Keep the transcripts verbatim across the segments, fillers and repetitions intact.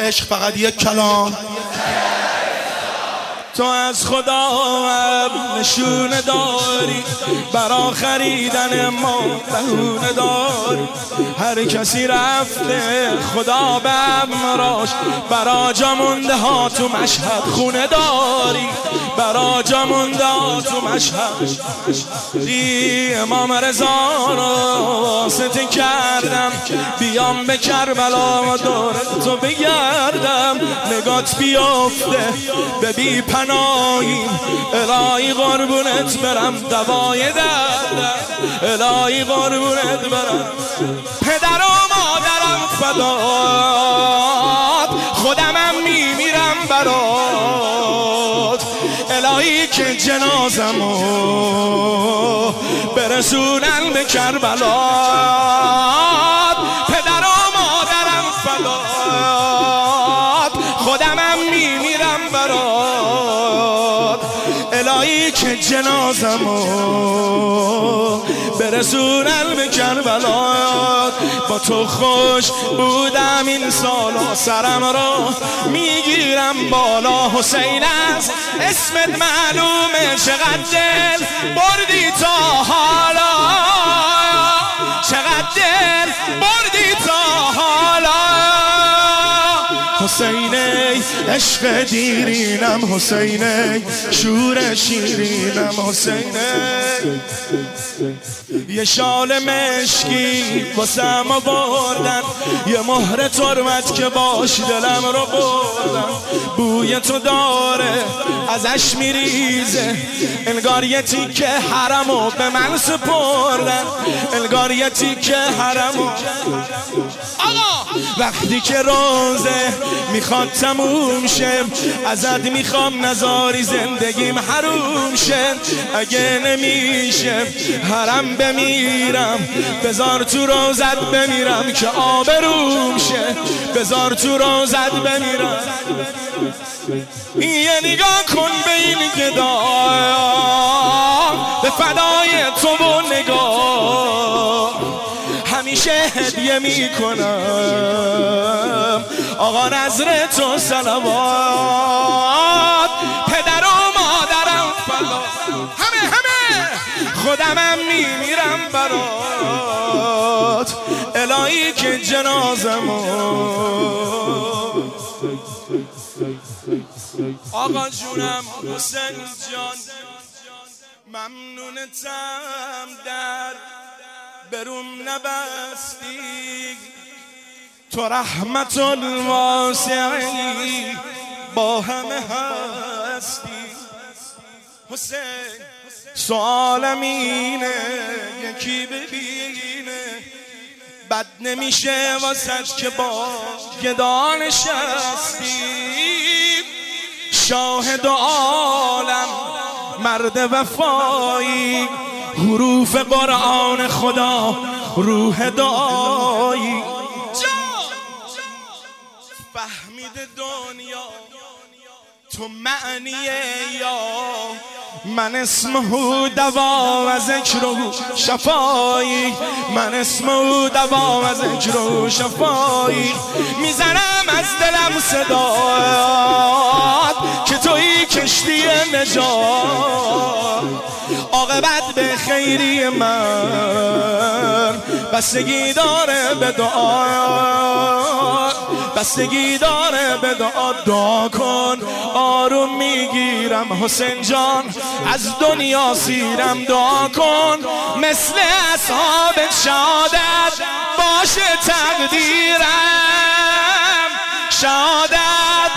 عشق فقط یک کلام. تو از خدا نشونه داری، برا خریدن ما بهونه داری. هر کسی رفته خدا به امراش، برا جا مونده ها تو مشهد خونه داری. برا جا مونده ها تو مشهد. دی امام رضا رو واسطه کردم، بیام به کربلا و دور تو بگردم. نگات بیفته به بی پناهی، الهی قربونت برم دوای دردم. الهی قربونت برم. پدر و مادرم فدات، خودمم میمیرم برات. الهی که جنازمو برسونن به کربلا. پدر و مادرم فدات، خودمم میمیرم برات. الهی که جنازمو برسونن به کربلا. با تو خوش بودم این سالا، سرم رو میگیرم بالا. حسین است اسمت معلومه، چقدر دل بردی تا حالا. چقدر دل بردی تا حالا. حسینی عشق دیرینم، حسینی شور شیرینم. حسینی یه شال مشکی واسم آوردن، یه مهر ترمت که باش دلم رو بردن. بوی تو داره ازش میریزه، انگار یه تیکه حرمو به من سپردن. انگار یه تیکه حرمو. آقا وقتی که روزه میخواد تموم شه، ازت میخوام نذاری زندگیم حروم شه. اگه نمیشه حرم بمیرم، بذار تو روزت بمیرم که آبروم شه. بذار تو روزت بمیرم. یه نگاه کن به این گدا، به فدای تو و نگاه همیشه هدیه میکنم. آقا نظر تو صلوات. پدر و مادرم فدا، همه همه خودمم میمیرم برات. الهی که جنازمو. آقا جونم حسین جان، ممنونتم در بروم نبستی. تو رحمت الواسعی با همه هستی. حسین سوالم اینه، یکی ببینه بد نمیشه واسد که با گدا نشستی. شاهد عالم مرد وفایی، حروف قرآن خدا روح دعایی. فهمید دنیا تو معنیه یا من اسمه دوا و ذکر و شفایی. من اسمه دوا و ذکر و شفایی. میزنم از دلم صدات که توی کشتی نجات. عاقبت به خیری من بستگی داره به دعا. بستگی داره به دعا. دعا کن آروم میگیرم حسین جان، از دنیا سیرم. دعا کن مثل اصحاب شهادت باشه تقدیرم. شهادت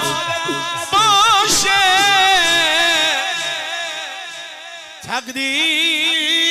باشه تقدیر.